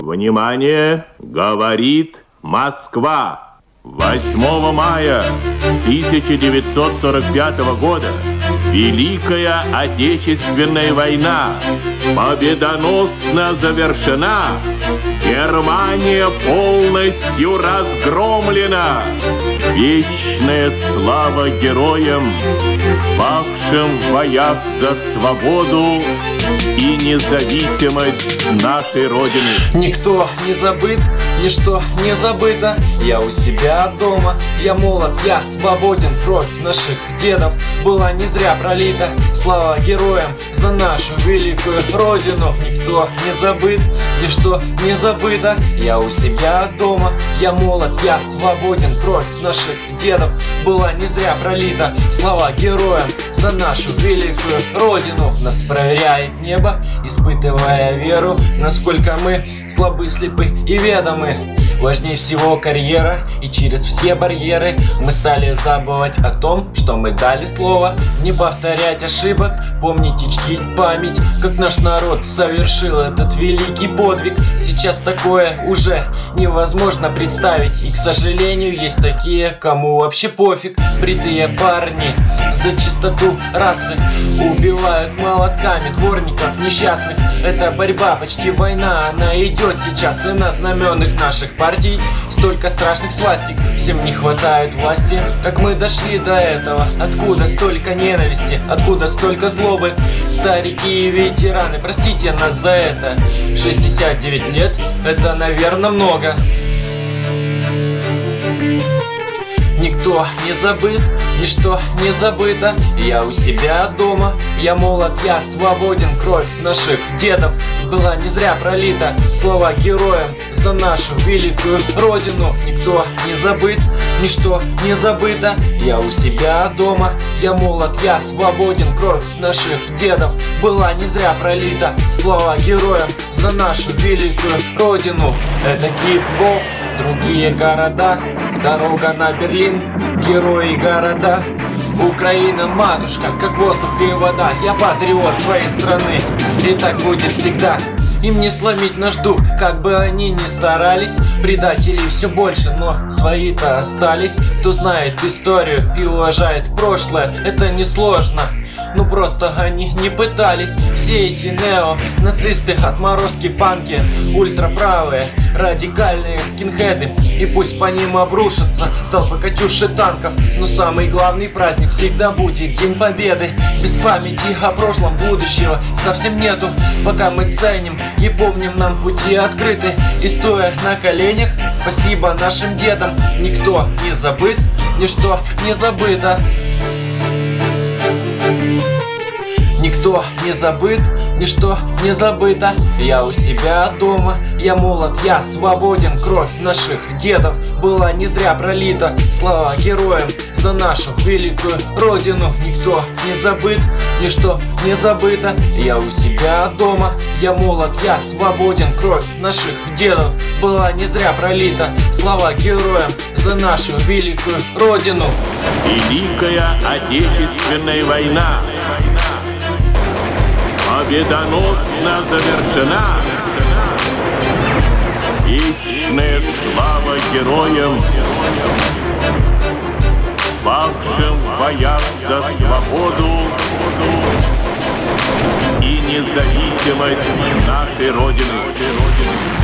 Внимание! Говорит Москва! 8 мая 1945 года Великая Отечественная война победоносно завершена. Германия полностью разгромлена. Вечная слава героям, павшим в боях за свободу и независимость нашей Родины. Никто не забыт, ничто не забыто. Я у себя дома, я молод, я свободен. Кровь наших дедов была не зря пролита. Слава героям за нашу великую Родину. Никто не забыт, ничто не забыто. Я у себя дома, я молод, я свободен. Кровь наших дедов была не зря пролита. Слава героям за нашу великую Родину. Нас проверяет небо, испытывая веру, насколько мы слабы, слепы и ведомы. Важнее всего карьера, и через все барьеры мы стали забывать о том, что мы дали слово. Не повторять ошибок, помнить и чтить память, как наш народ совершил этот великий подвиг. Сейчас такое уже невозможно представить, и, к сожалению, есть такие, кому вообще пофиг. Бритые парни за чистоту расы убивают молотками дворников несчастных. Это борьба, почти война, она идет сейчас, и на знаменах наших партий столько страшных свастик. Всем не хватает власти. Как мы дошли до этого? Откуда столько ненависти? Откуда столько злобы? Старики и ветераны, простите нас за это. 69 лет, это, наверное, много. Никто не забыт, ничто не забыто. Я у себя дома, я молод, я свободен. Кровь наших дедов была не зря пролита. Слава героям за нашу великую Родину. Никто не забыт, ничто не забыто. Я у себя дома, я молод, я свободен. Кровь наших дедов была не зря пролита. Слава героям за нашу великую Родину. Это Киев, Львов, другие города. Дорога на Берлин, герои города. Украина, матушка, как воздух и вода. Я патриот своей страны, и так будет всегда. Им не сломить наш дух, как бы они ни старались. Предателей все больше, но свои-то остались. Кто знает историю и уважает прошлое, это несложно. Ну просто они не пытались. Все эти нео-нацисты, отморозки, панки, ультраправые, радикальные скинхеды. И пусть по ним обрушатся залпы катюши танков, но самый главный праздник всегда будет День Победы. Без памяти о прошлом будущего совсем нету. Пока мы ценим и помним, нам пути открыты. И стоя на коленях, спасибо нашим дедам. Никто не забыт, ничто не забыто. Никто не забыт, ничто не забыто. Я у себя дома, я молод, я свободен. Кровь наших дедов была не зря пролита. Слава героям за нашу великую Родину. Никто не забыт, ничто не забыто. Я у себя дома, я молод, я свободен. Кровь наших дедов была не зря пролита. Слава героям за нашу великую Родину. Великая Отечественная война победоносно завершена. Вечная слава героям, павшим в боях за свободу и независимость нашей Родины.